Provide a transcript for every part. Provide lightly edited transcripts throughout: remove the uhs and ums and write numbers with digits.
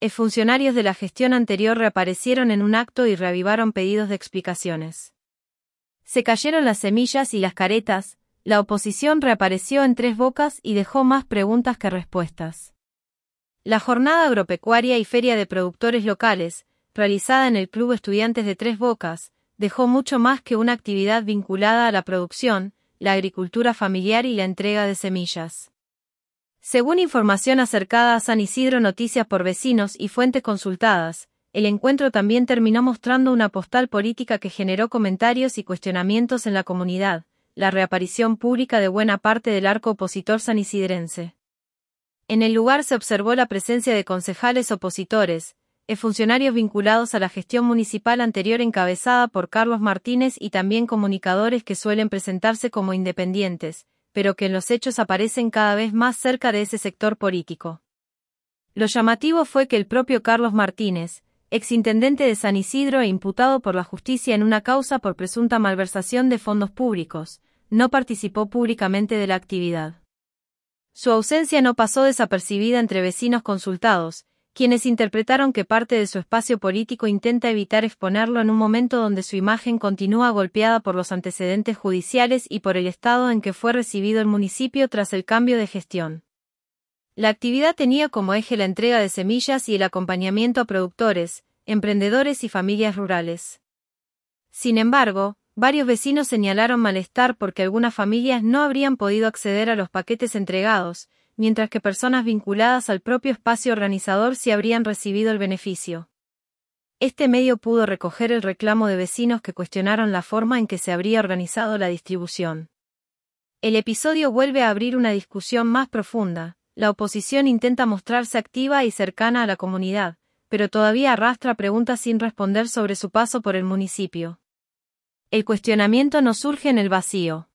funcionarios de la gestión anterior reaparecieron en un acto y reavivaron pedidos de explicaciones. Se cayeron las semillas y las caretas, la oposición reapareció en Tres Bocas y dejó más preguntas que respuestas. La jornada agropecuaria y feria de productores locales, realizada en el Club Estudiantes de Tres Bocas, dejó mucho más que una actividad vinculada a la producción, la agricultura familiar y la entrega de semillas. Según información acercada a San Isidro, noticias por vecinos y fuentes consultadas, el encuentro también terminó mostrando una postal política que generó comentarios y cuestionamientos en la comunidad, la reaparición pública de buena parte del arco opositor sanisidrense. En el lugar se observó la presencia de concejales opositores, funcionarios vinculados a la gestión municipal anterior encabezada por Carlos Martínez y también comunicadores que suelen presentarse como independientes, pero que en los hechos aparecen cada vez más cerca de ese sector político. Lo llamativo fue que el propio Carlos Martínez, exintendente de San Isidro e imputado por la justicia en una causa por presunta malversación de fondos públicos, no participó públicamente de la actividad. Su ausencia no pasó desapercibida entre vecinos consultados, quienes interpretaron que parte de su espacio político intenta evitar exponerlo en un momento donde su imagen continúa golpeada por los antecedentes judiciales y por el estado en que fue recibido el municipio tras el cambio de gestión. La actividad tenía como eje la entrega de semillas y el acompañamiento a productores, emprendedores y familias rurales. Sin embargo, varios vecinos señalaron malestar porque algunas familias no habrían podido acceder a los paquetes entregados, mientras que personas vinculadas al propio espacio organizador sí habrían recibido el beneficio. Este medio pudo recoger el reclamo de vecinos que cuestionaron la forma en que se habría organizado la distribución. El episodio vuelve a abrir una discusión más profunda. La oposición intenta mostrarse activa y cercana a la comunidad, pero todavía arrastra preguntas sin responder sobre su paso por el municipio. El cuestionamiento no surge en el vacío.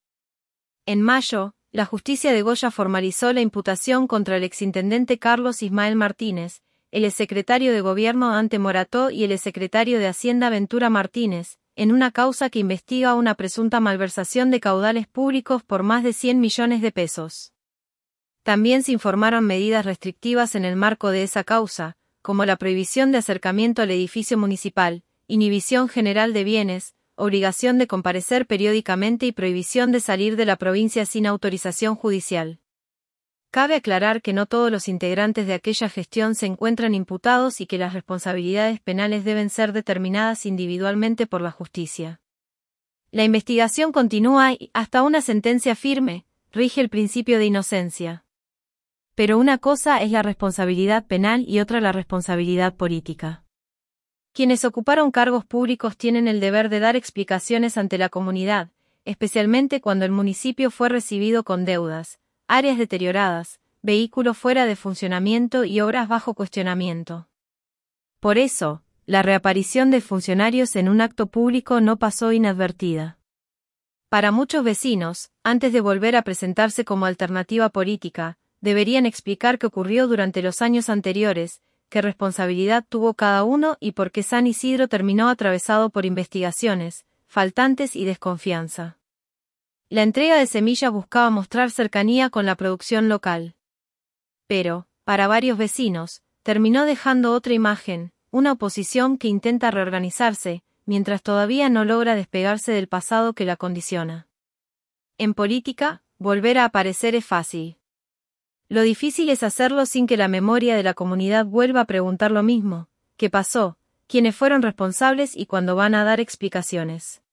En mayo, la justicia de Goya formalizó la imputación contra el exintendente Carlos Ismael Martínez, el exsecretario de Gobierno Ante Morató y el exsecretario de Hacienda Ventura Martínez, en una causa que investiga una presunta malversación de caudales públicos por más de 100 millones de pesos. También se informaron medidas restrictivas en el marco de esa causa, como la prohibición de acercamiento al edificio municipal, inhibición general de bienes, obligación de comparecer periódicamente y prohibición de salir de la provincia sin autorización judicial. Cabe aclarar que no todos los integrantes de aquella gestión se encuentran imputados y que las responsabilidades penales deben ser determinadas individualmente por la justicia. La investigación continúa y, hasta una sentencia firme, rige el principio de inocencia. Pero una cosa es la responsabilidad penal y otra la responsabilidad política. Quienes ocuparon cargos públicos tienen el deber de dar explicaciones ante la comunidad, especialmente cuando el municipio fue recibido con deudas, áreas deterioradas, vehículos fuera de funcionamiento y obras bajo cuestionamiento. Por eso, la reaparición de funcionarios en un acto público no pasó inadvertida. Para muchos vecinos, antes de volver a presentarse como alternativa política, deberían explicar qué ocurrió durante los años anteriores, qué responsabilidad tuvo cada uno y por qué San Isidro terminó atravesado por investigaciones, faltantes y desconfianza. La entrega de semillas buscaba mostrar cercanía con la producción local. Pero, para varios vecinos, terminó dejando otra imagen, una oposición que intenta reorganizarse, mientras todavía no logra despegarse del pasado que la condiciona. En política, volver a aparecer es fácil. Lo difícil es hacerlo sin que la memoria de la comunidad vuelva a preguntar lo mismo: ¿qué pasó? ¿Quiénes fueron responsables y cuándo van a dar explicaciones?